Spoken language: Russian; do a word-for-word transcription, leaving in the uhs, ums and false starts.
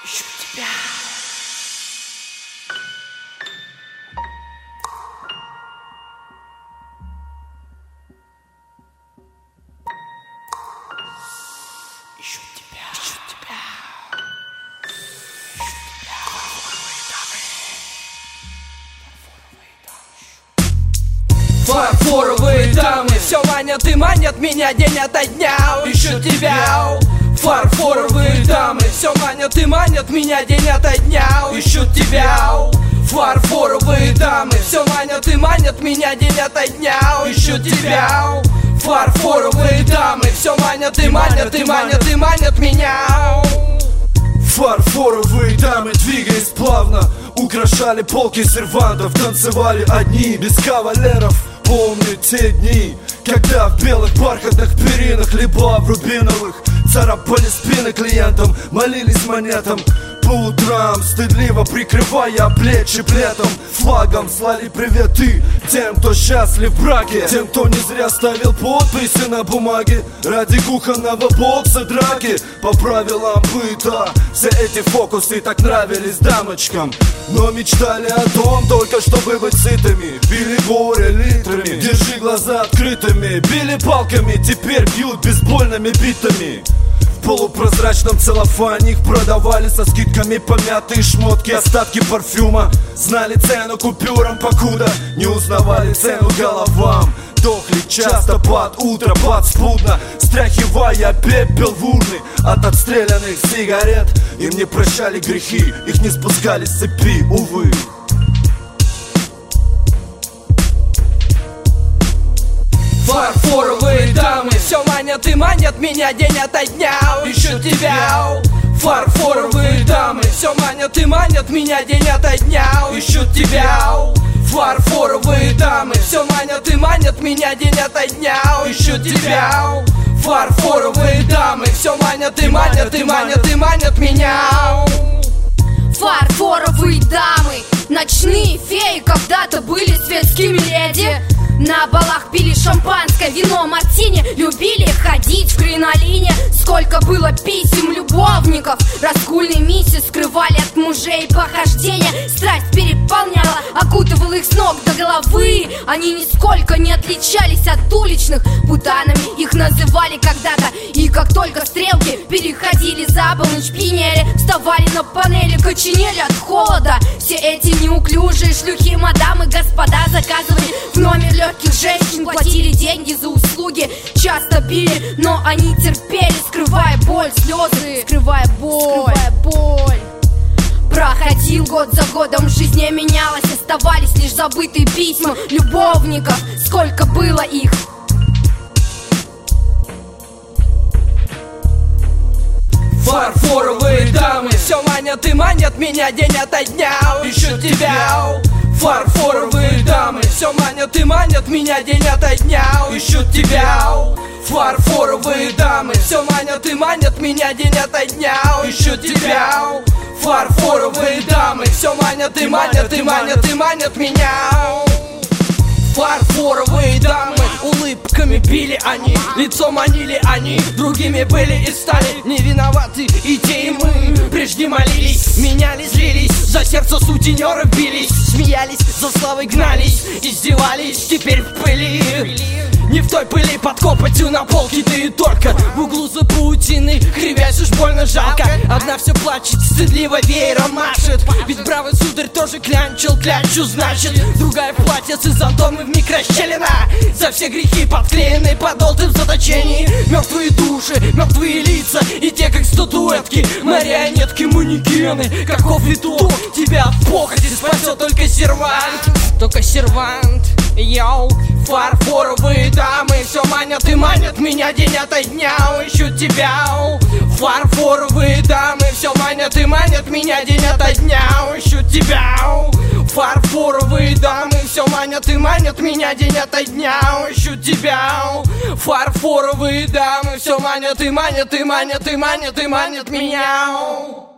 ищу тебя. Ищу тебя, ищу тебя, ищу тебя. Фарфоровые дамы, фарфоровые дамы, все манят и манят меня день ото дня. Ищу тебя. Фарфоровые дамы, все манят и манят меня день ото дня. Ищу тебя. Фарфоровые дамы, все манят и манят меня день ото дня. Ищу тебя. Фарфоровые дамы, все манят и манят и манят и манят меня. Фарфоровые дамы, двигаясь плавно, украшали полки сервантов, танцевали одни, без кавалеров. Помню те дни, когда в белых бархатных перинах, либо в рубиновых, царапали спины клиентам, молились монетам. По утрам, стыдливо прикрывая плечи плетом, флагом слали приветы тем, кто счастлив в браке, тем, кто не зря ставил подписи на бумаге ради кухонного бокса драки. По правилам быта все эти фокусы так нравились дамочкам, но мечтали о том только, чтобы быть сытыми. Били горе литрами, держи глаза открытыми, били палками, теперь бьют бейсбольными битами. В полупрозрачном целлофане их продавали со скидками помятые шмотки, остатки парфюма. Знали цену купюрам, покуда не узнавали цену головам. Дохли часто под утро подспудно, стряхивая пепел в урны от отстрелянных сигарет. Им не прощали грехи, их не спускали с цепи, увы. Фарфоровые дамы, все манят и манят меня день ото дня. Ищу тебя. Фарфоровые дамы, все манят и манят меня день ото дня. Ищу тебя. Фарфоровые дамы, все манят и манят меня день ото дня. Ищу тебя. Фарфоровые дамы, все манят и манят и манят и манят меня. Фарфоровые дамы, ночные феи когда-то были светскими леди. На балах пили шампанское, вино, мартини, любили ходить в кринолине. Сколько было писем любовников, разгульные миссии скрывали от мужей похождения. Страсть переполняла, окутывала их с ног до головы. Они нисколько не отличались от уличных, путанами их называли когда-то. И как только стрелки переходили за полночь, пьянели, вставали на панели, коченели от холода. Все эти неуклюжие шлюхи, мадамы, господа заказывали в номер легких женщин, платили деньги за услуги, часто били, но они терпели, скрывая боль, слезы, скрывая боль, скрывая боль. Проходил год за годом, жизнь не менялась, оставались лишь забытые письма любовников. Сколько было их? Фарфоровые дамы, все манят и манят меня день ото дня. Ищу тебя. Фарфоровые дамы, все манят и манят меня день ото дня. Ищу тебя. Фарфоровые дамы, все манят и манят меня день ото дня. Ищу тебя. Фарфоровые дамы, все манят и манят и манят и манят меня. Фарфоровые дамы, улыбками били они, лицо манили они, другими были и стали. Не виноваты и те, и мы. Прежде молились, менялись, злились, за сердце сутенеры бились, смеялись, за славой гнались, издевались, теперь в пыли. Не в той пыли под копотью на полке, да и только в углу за паутиной, кривясь уж больно жалко. Одна все плачет, стыдливо веером машет, ведь бравый сударь тоже клянчил, клянчу значит. Другая платьице с зонтом и вмиг расщелина, за все грехи подклеенные подолты в заточении. Мертвые души, мертвые лица, и те как статуэтки, марионетки, манекены. Каков итог? Тебя в похоти спасет только сервант, только сервант. Йоу, фарфоровые дамы, все манят и манят меня день ото дня. Ищу тебя. Фарфоровые дамы, все манят и манят меня день ото дня. Ищу тебя. Фарфоровые дамы, все манят и манят меня день ото дня. Ищу тебя. Фарфоровые дамы, все манят и манят и манят и манят и манят меня.